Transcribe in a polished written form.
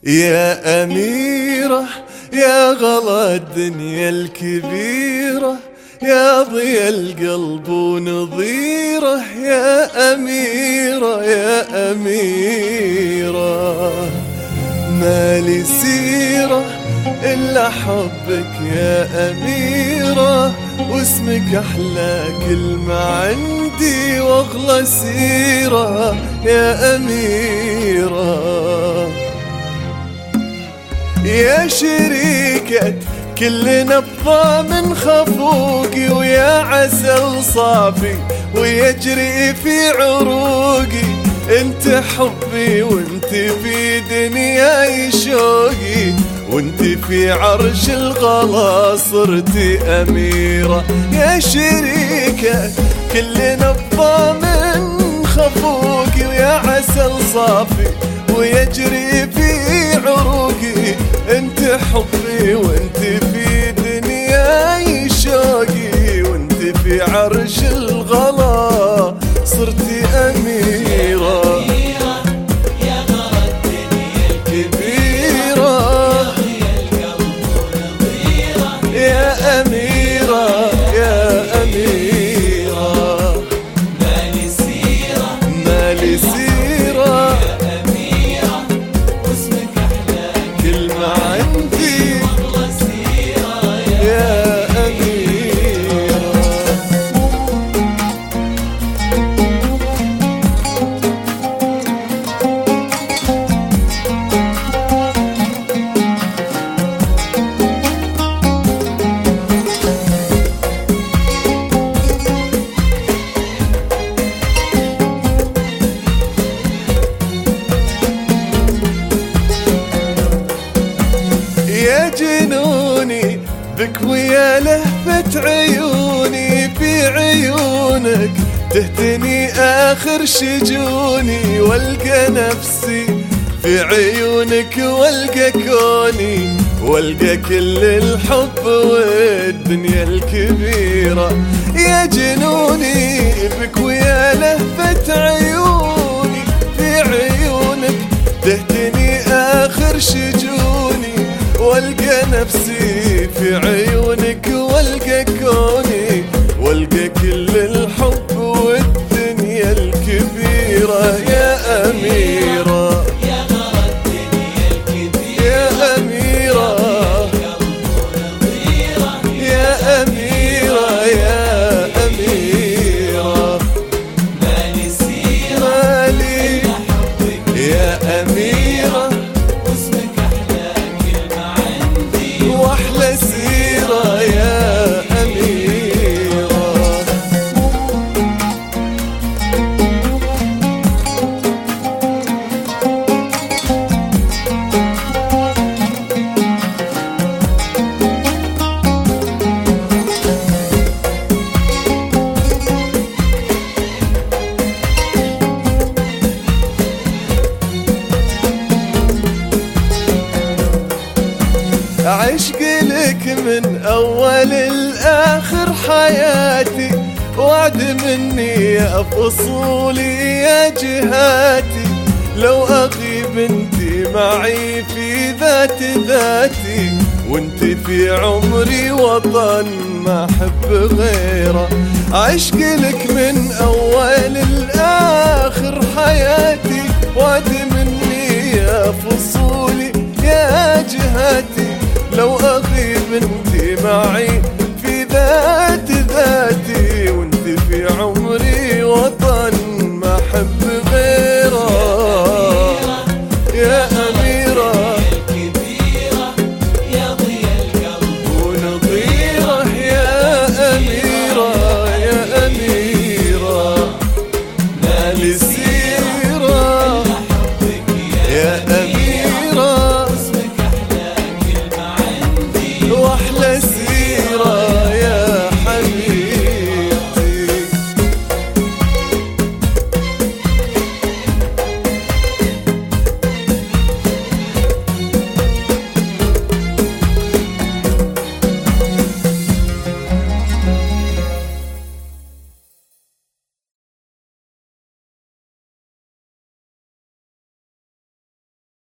يا أميرة يا غلا الدنيا الكبيرة، يا ضيا القلب ونظيره، يا أميرة يا أميرة. ما لي سيرة إلا حبك يا أميرة، واسمك أحلى كلمة عندي وأغلى سيرة يا أميرة. يا شريكة كل نبضة من خفوقي، ويا عسل صافي ويجري في عروقي، انت حبي وانت في دنياي شوقي، وانت في عرش الغلا صرتي أميرة. يا شريكة كل نبضة من خفوقي، ويا عسل صافي ويجري في عروقي، انت حبي وانت في دنياي شوقي، وانت في عرش الغلا صرتي أميرة. يا غلا الدنيا كبيرة يا أميرة يا أميرة. مالي سيرة مالي سيرة واسمك أحلى كلمة عندي وأغلى سيرة يا أميرة. يا جنوني بك ويا لهفة عيوني، في عيونك تهتني آخر شجوني، والقى نفسي في عيونك والقى كوني، والقى كل الحب والدنيا الكبيرة. يا جنوني بك ويا لهفة عيوني، في عيونك تهتني آخر شجوني، والقى نفسي في عيونك والقى كوني، والقى كل الحب والدنيا الكبيرة يا أميرة. يا غلا الدنيا الكبيرة يا أميرة يا أميرة يا أميرة. مالي سيرة مالي يا أميرة واسمك أحلى كلمة عندي وأحلى سيرة يا أميرة. عشق لك من أول الآخر حياتي، وعد مني يا فصولي يا جهاتي، لو أغيب انت معي في ذاتي، وانت في عمري وطن ما أحب غيره. عشق لك من أول الآخر حياتي، وعد مني يا فصولي يا جهاتي، لو أغيب انت معي في ذاتي، وانت في عمري وطن ما أحب غيره. يا أميرة الكبيرة يا ضيا القلب ونظيره، يا أميرة يا أميرة. مالي